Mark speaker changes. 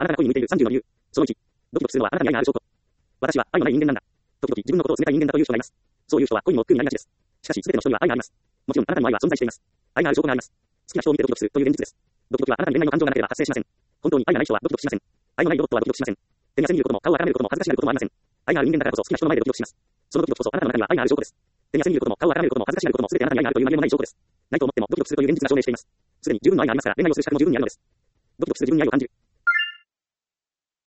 Speaker 1: あなたが恋に向いている30の理由。その1、ドキドキするのはあなたに愛がある証拠。私は愛のない人間なんだ。時々自分のことを冷たい人間だという人がいます。そういう人は恋にも苦になりがちです。しかし、すべての人には愛があります。もちろん、あなたにも愛は存在しています。愛がある証拠があります。好きな人を見てドキドキするという現実です。ドキドキはあなたに恋愛の感情がなければ発生しません。本当に愛がない人はドキドキしません。愛のないロボットはドキドキしません。手に汗握ることも、顔を温めることも、恥ずかしがることもありません。愛がある人間だからこそ好きな人の前でドキドキします。そのドキドキこそあなたの中には愛がある証拠です。手に汗握ることも、顔を温めることも、恥ずかしがることも、すべてあなたに愛があるという何もない証拠です。ないと思っても、ドキドキするという現実が証明しています。すでに十分の愛がありますから、恋愛をする資格も十分にあるのです。ドキドキする自分に愛を感じる。